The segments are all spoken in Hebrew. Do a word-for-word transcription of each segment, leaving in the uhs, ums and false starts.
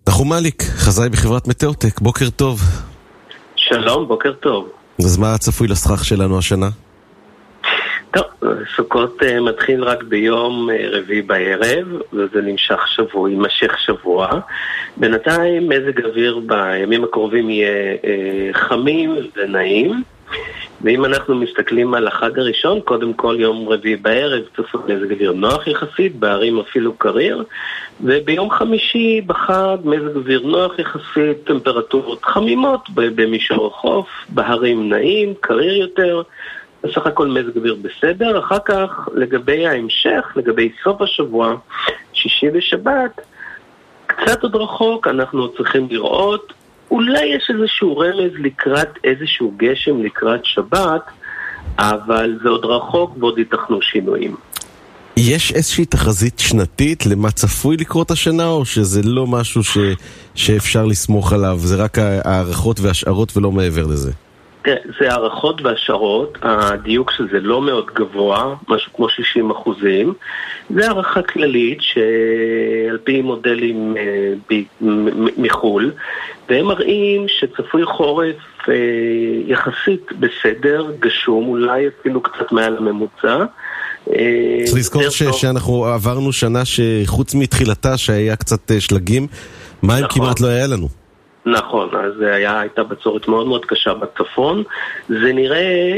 נחום מליק, חזאי בחברת מטאוטק, בוקר טוב. שלום, בוקר טוב. אז מה הצפוי לסכך שלנו השנה? טוב, סוכות uh, מתחיל רק ביום uh, רביעי בערב, וזה נמשך שבוע, יימשך שבוע. בינתיים מזג אוויר בימים הקרובים יהיה uh, חמים ונעים. ואם אנחנו מסתכלים על החג הראשון, קודם כל יום רביעי בערב צפוי מזג אוויר נוח יחסית, בערים אפילו קריר, וביום חמישי בחג מזג אוויר נוח יחסית, טמפרטורות חמימות במישור החוף, בהרים נעים, קריר יותר, בסך הכל מזג אוויר בסדר. אחר כך לגבי ההמשך, לגבי סוף השבוע, שישי ושבת, קצת עוד רחוק, אנחנו צריכים לראות אולי יש איזשהו רמז לקראת איזשהו גשם לקראת שבת, אבל זה עוד רחוק ועוד ייתכנו שינויים. יש איזושהי תחזית שנתית למה צפוי לקרות השנה, או שזה לא משהו ש... שאפשר לסמוך עליו, זה רק הערכות והשערות ולא מעבר לזה? זה הערכות והשערות, הדיוק שזה לא מאוד גבוה, משהו כמו שישים אחוזים. זה הערכה כללית שעל פי מודלים מחול, והם מראים שצפוי חורף יחסית בסדר, גשום, אולי אפילו קצת מעל הממוצע. צריך לזכור ש- שאנחנו עברנו שנה שחוץ מתחילתה שהיה קצת שלגים, מים נכון. כמעט לא היה לנו. נכון, אז היה, הייתה בצורת מאוד מאוד קשה בצפון. זה נראה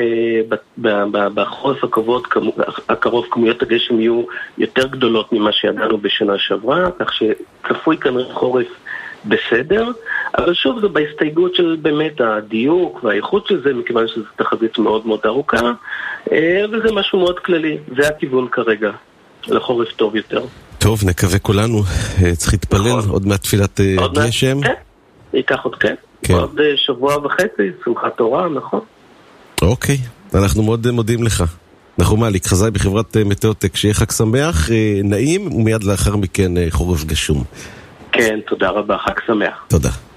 שבחורף הקרוב, הקרוב כמויות הגשם יהיו יותר גדולות ממה שידענו בשנה שעברה, כך שצפוי כנראה חורף בסדר, אבל שוב זה בהסתייגות של באמת הדיוק והאיכות של זה, מכיוון שזו תחזית מאוד מאוד ארוכה, וזה משהו מאוד כללי, זה הכיוון כרגע, לחורף טוב יותר. טוב, נקווה כולנו, צריך להתפלל נכון. עוד מעט תפילת גשם. כן, ייקח עוד כן, כן. עוד שבוע וחצי, שמחת תורה, נכון. אוקיי, אנחנו מאוד מודים לך. נחום מליק, חזאי בחברת מטאוטק, שיהיה חג שמח, נעים, ומיד לאחר מכן חורף גשום. כן, תודה רבה, חג שמח. תודה.